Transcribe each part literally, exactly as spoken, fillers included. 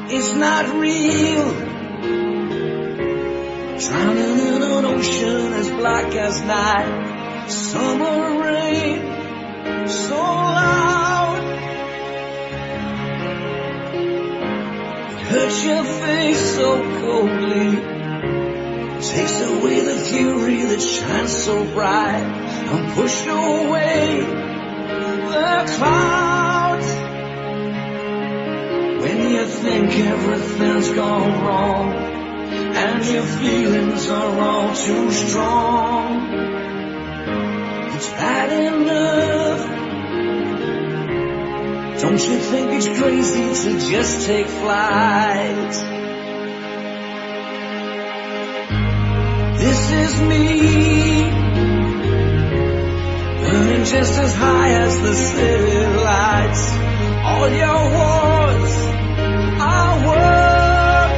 It's not real. Drowning in an ocean as black as night. Summer rain, so loud. It hurts your face so coldly. Takes away the fury that shines so bright. And pushed away the clouds. When you think everything's gone wrong and your feelings are all too strong, it's bad enough. Don't you think it's crazy to just take flight? This is me, burning just as high as the city lights. All your wars are work.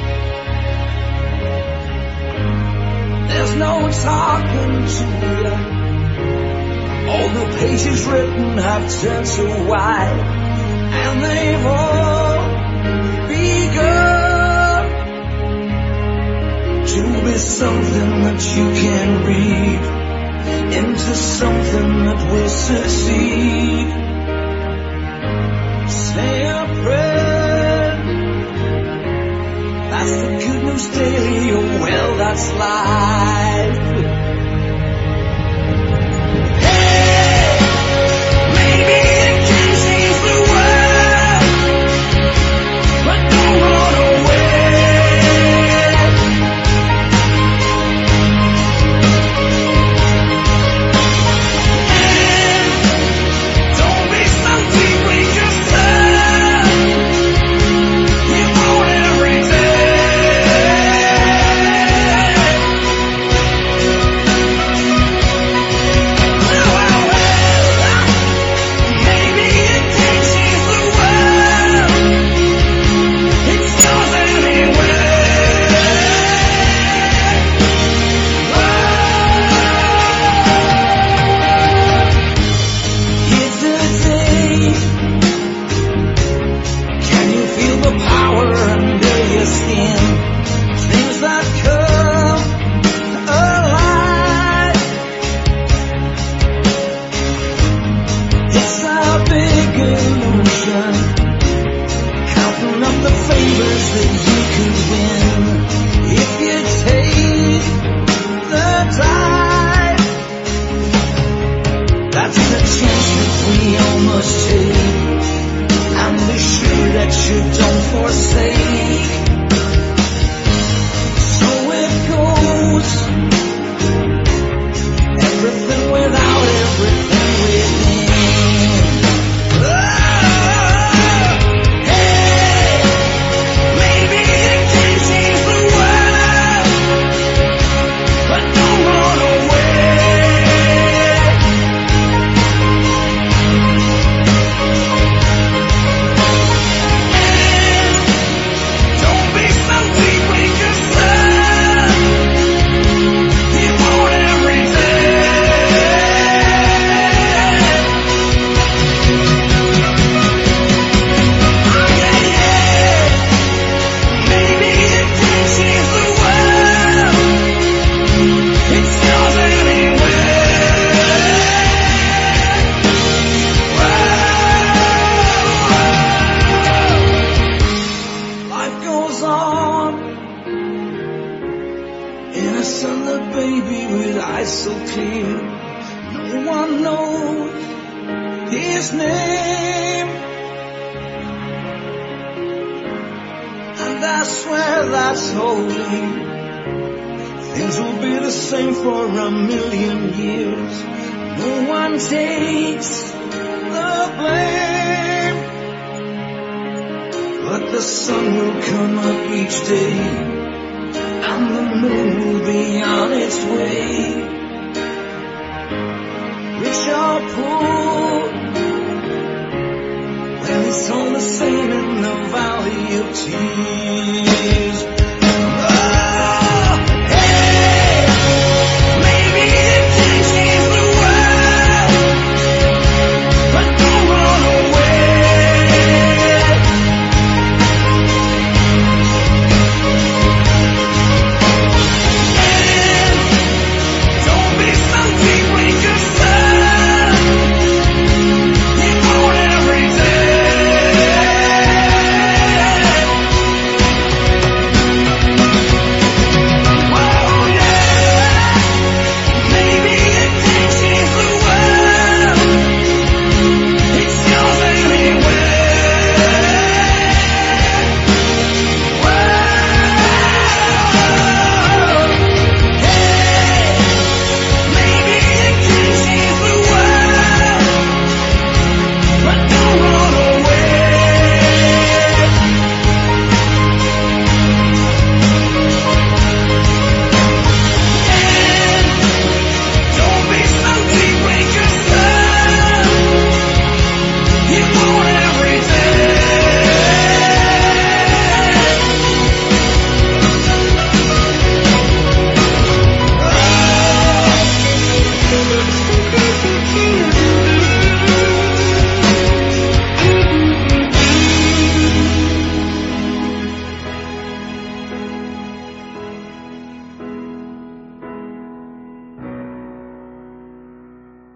There's no talking to you. All the pages written have turned to white, and they've all begun to be something that you can read into something that will succeed. Say a prayer. That's the good news daily. Oh well, that's life. Hey, maybe it can change the world, but don't run away. And don't be something we just love. You want every Innocent, the baby with eyes so clear. No one knows his name, and I swear that's holy. Things will be the same for a million years. No one takes the blame, but the sun will come up each day, and the moon will be on its way. Rich or poor, well, it's all the same in the valley of tears.